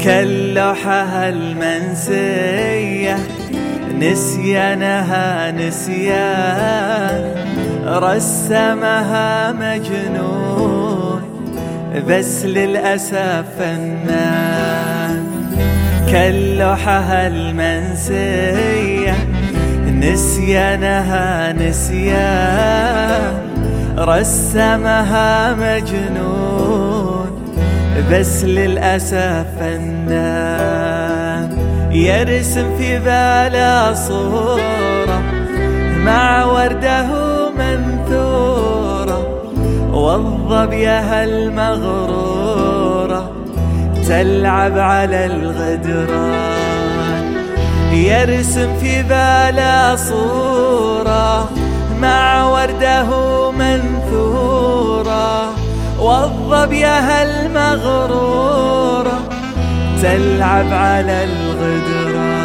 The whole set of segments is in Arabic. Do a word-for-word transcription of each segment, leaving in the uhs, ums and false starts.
كاللوحة المنسية نسيانها نسيان، رسمها مجنون بس للأسف فنان. كاللوحة المنسية نسيانها نسيان، رسمها مجنون بس للأسف فنان. يرسم في باله صورة مع ورده منثورة، والظبية المغرورة تلعب على الغدران. يرسم في باله صورة مع ورده منثورة، والظبية المغرورة تلعب على الغدران.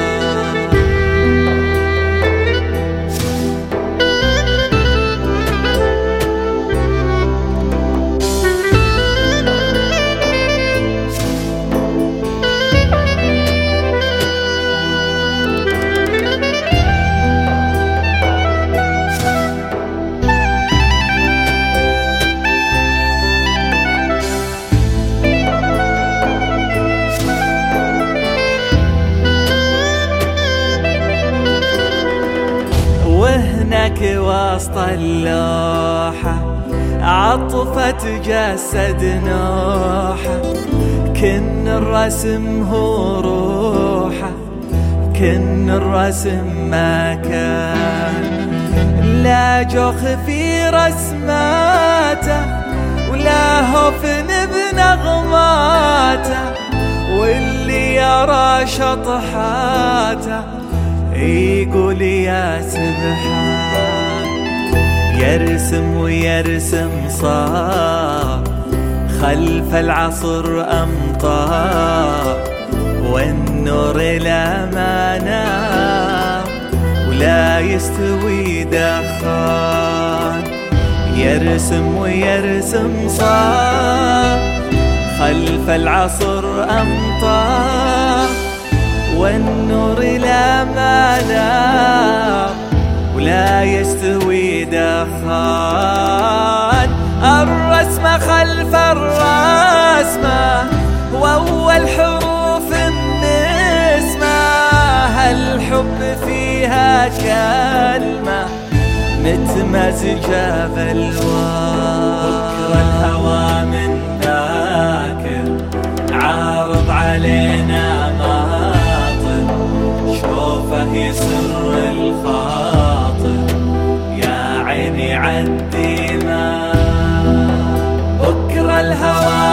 وهناك وسط اللوحة عطفة جسد نوحة، كن الرسم هو روحه، كن الرسم ما كان. لا جوخ في رسماته ولا هفن بنغماته، واللي يرى شطحاته يقول يا سبحان. يرسم ويرسم صار خلف العصر أمطار، والنور لا ما نام ولا يستوي دخان. يرسم ويرسم صار خلف العصر أمطار، والنور لا ما نام ولا يستوي دخان. الرسمة خلف الرسمة وأول حروف النسمة، الحب فيها كلمة متمزجة بالواو. بكرة الهوى من ذاكر عارض علينا ماطر، شوفه يسر الخاطر يا عيني عالدماء. بكرة الهوى